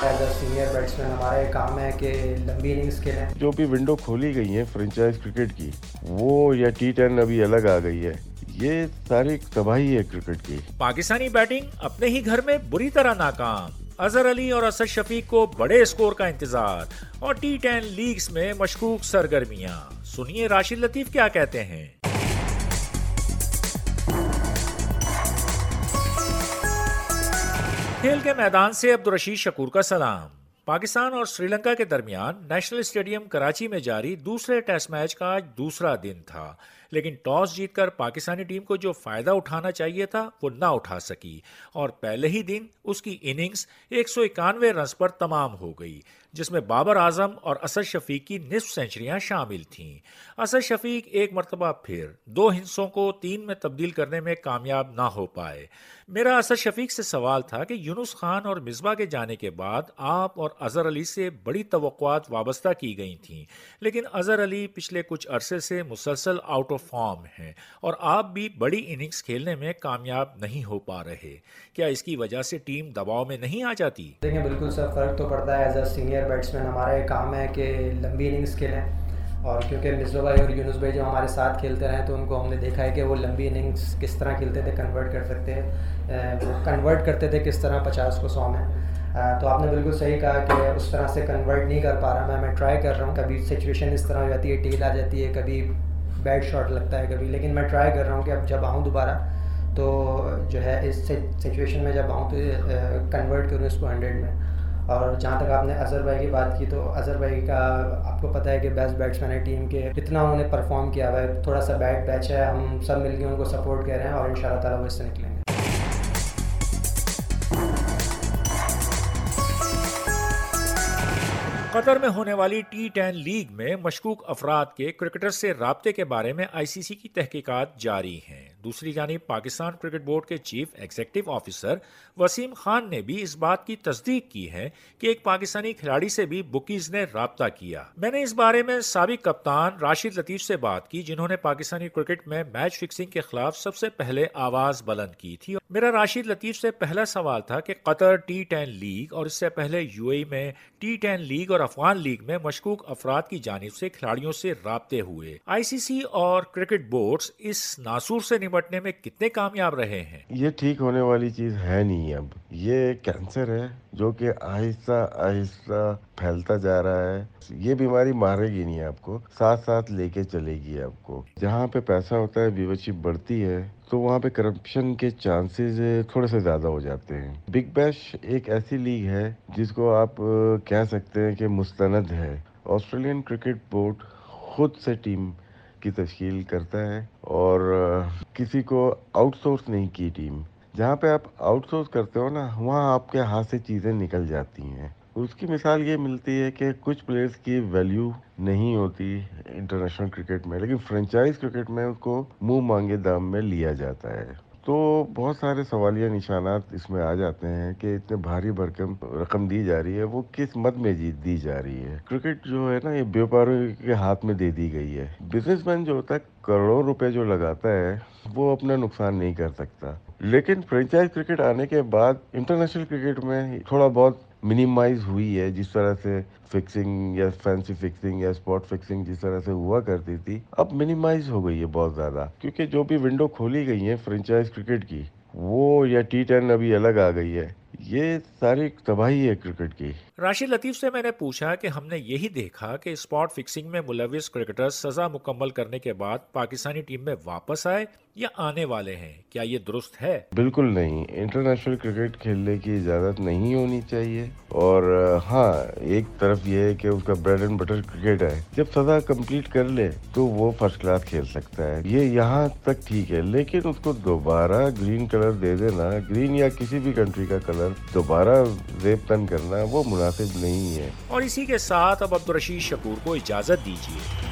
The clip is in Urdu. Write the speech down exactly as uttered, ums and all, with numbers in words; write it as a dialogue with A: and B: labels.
A: ایز اے سینئر بیٹسمین ہمارا یہ کام ہے کہ لمبی اننگز کھیلیں.
B: جو بھی ونڈو کھولی گئی ہیں فرنچائز کرکٹ کی وہ یا ٹی ٹین ابھی الگ آ گئی ہے, یہ ساری تباہی ہے کرکٹ کی.
C: پاکستانی بیٹنگ اپنے ہی گھر میں بری طرح ناکام, اظہر علی اور اسد شفیق کو بڑے اسکور کا انتظار اور ٹی ٹین لیگز میں مشکوک سرگرمیاں. سنیے راشد لطیف کیا کہتے ہیں. کھیل کے میدان سے عبدالرشید شکور کا سلام. پاکستان اور سری لنکا کے درمیان نیشنل اسٹیڈیم کراچی میں جاری دوسرے ٹیسٹ میچ کا آج دوسرا دن تھا, لیکن ٹاس جیت کر پاکستانی ٹیم کو جو فائدہ اٹھانا چاہیے تھا وہ نہ اٹھا سکی اور پہلے ہی دن اس کی اننگز ایک سو اکانوے رنز پر تمام ہو گئی, جس میں بابر اعظم اور اسد شفیق کی نصف سینچریاں شامل تھیں. اسد شفیق ایک مرتبہ پھر دو ہندسوں کو تین میں تبدیل کرنے میں کامیاب نہ ہو پائے. میرا اسد شفیق سے سوال تھا کہ یونس خان اور مصباح کے جانے کے بعد آپ اور اظہر علی سے بڑی توقعات وابستہ کی گئی تھیں, لیکن اظہر علی پچھلے کچھ عرصے سے مسلسل آؤٹ آف فارم ہیں اور آپ بھی بڑی اننگز کھیلنے میں کامیاب نہیں ہو پا رہے. کیا اس کی وجہ سے ٹیم دباؤ میں نہیں آ جاتی؟
A: دیکھیں بالکل سر فرق تو پڑتا ہے. ایز اے سینئر بیٹسمین ہمارا یہ کام ہے کہ لمبی اننگز کھیلیں, اور کیونکہ مصباح بھائی اور یونس بھائی جو ہمارے ساتھ کھیلتے رہے تو ان کو ہم نے دیکھا ہے کہ وہ لمبی اننگز کس طرح کھیلتے تھے, کنورٹ کر سکتے ہیں, وہ کنورٹ کرتے تھے کس طرح پچاس کو سو میں. تو آپ نے بالکل صحیح کہا کہ اس طرح سے کنورٹ نہیں کر پا رہا میں میں ٹرائی کر رہا ہوں. کبھی سچویشن اس طرح ہو جاتی ہے, ٹیل آ جاتی ہے, کبھی بیڈ شاٹ لگتا ہے کبھی, لیکن میں ٹرائی کر رہا ہوں کہ اب جب آؤں دوبارہ تو جو ہے اس سچویشن میں جب آؤں تو کنورٹ کروں اس کو ہنڈریڈ میں. اور جہاں تک آپ نے اظہر بھائی کی بات کی تو اظہر بھائی کا آپ کو پتہ ہے کہ بیسٹ بیٹسمین ہے ٹیم کے, اتنا انہوں نے پرفارم کیا ہوا ہے. تھوڑا سا بیڈ پیچ ہے, ہم سب مل کے ان کو سپورٹ کر رہے ہیں اور ان شاء اللہ تعالیٰ وہ اس سے نکلیں گے.
C: قطر میں ہونے والی ٹی ٹین لیگ میں مشکوک افراد کے کرکٹر سے رابطے کے بارے میں آئی سی سی کی تحقیقات جاری ہیں. دوسری جانب پاکستان کرکٹ بورڈ کے chief executive officer Wasim Khan نے بھی اس بات کی تصدیق کی ہے کہ ایک پاکستانی کھلاڑی سے بھی بکیز نے رابطہ کیا. میں نے اس بارے میں سابق کپتان راشد لطیف سے بات کی, جنہوں نے پاکستانی کرکٹ میں میچ فکسنگ کے خلاف سب سے پہلے آواز بلند کی تھی. میرا راشد لطیف سے پہلا سوال تھا کہ قطر ٹی ٹین لیگ اور اس سے پہلے یو اے ای میں ٹی ٹین لیگ اور افغان لیگ میں مشکوک افراد کی جانب سے کھلاڑیوں سے رابطے ہوئے. آئی سی سی اور کرکٹ بورڈز اس ناسور سے نمٹنے میں کتنے کامیاب رہے ہیں؟
B: یہ ٹھیک ہونے والی چیز ہے نہیں. اب یہ کینسر ہے جو کہ آہستہ آہستہ پھیلتا جا رہا ہے. یہ بیماری مارے گی نہیں آپ کو, ساتھ ساتھ لے کے چلے گی آپ کو. جہاں پہ پیسہ ہوتا ہے, ویورشپ بڑھتی ہے, تو وہاں پہ کرپشن کے چانسز تھوڑے سے زیادہ ہو جاتے ہیں. بگ بیش ایک ایسی لیگ ہے جس کو آپ کہہ سکتے ہیں کہ مستند ہے. آسٹریلین کرکٹ بورڈ خود سے ٹیم کی تشکیل کرتا ہے اور کسی کو آؤٹ سورس نہیں کی ٹیم. جہاں پہ آپ آؤٹ سورس کرتے ہو نا, وہاں آپ کے ہاتھ سے چیزیں نکل جاتی ہیں. اس کی مثال یہ ملتی ہے کہ کچھ پلیئرز کی ویلیو نہیں ہوتی انٹرنیشنل کرکٹ میں, لیکن فرنچائز کرکٹ میں اس کو منہ مانگے دام میں لیا جاتا ہے. تو بہت سارے سوالیہ نشانات اس میں آ جاتے ہیں کہ اتنے بھاری بھرکم رقم دی جا رہی ہے, وہ کس مد میں جیت دی جا رہی ہے. کرکٹ جو ہے نا, یہ بیوپاروں کے ہاتھ میں دے دی گئی ہے. بزنس مین جو ہوتا ہے کروڑوں روپے جو لگاتا ہے وہ اپنا نقصان نہیں کر سکتا. لیکن فرنچائز کرکٹ آنے کے بعد انٹرنیشنل کرکٹ میں تھوڑا بہت منیمائز ہوئی ہے. جس طرح سے فکسنگ یا فینسی فکسنگ یا اسپاٹ فکسنگ جس طرح سے ہوا کرتی تھی, اب منیمائز ہو گئی ہے بہت زیادہ, کیونکہ جو بھی ونڈو کھولی گئی ہیں فرنچائز کرکٹ کی وہ یا ٹی ٹین ابھی الگ آ گئی ہے. یہ ساری تباہی ہے کرکٹ کی.
C: راشد لطیف سے میں نے پوچھا کہ ہم نے یہی دیکھا کہ اسپاٹ فکسنگ میں ملوث کرکٹر سزا مکمل کرنے کے بعد پاکستانی ٹیم میں واپس آئے یا آنے والے ہیں. کیا یہ درست ہے؟
B: بالکل نہیں. انٹرنیشنل کرکٹ کھیلنے کی اجازت نہیں ہونی چاہیے. اور ہاں, ایک طرف یہ ہے کہ اس کا بریڈ اینڈ بٹر کرکٹ ہے, جب سزا کمپلیٹ کر لے تو وہ فرسٹ کلاس کھیل سکتا ہے. یہ یہاں تک ٹھیک ہے, لیکن اس کو دوبارہ گرین کلر دے دینا, گرین یا کسی بھی کنٹری کا کلر دوبارہ زیب تن کرنا, وہ مناسب نہیں ہے.
C: اور اسی کے ساتھ اب عبدالرشید شکور کو اجازت دیجیے.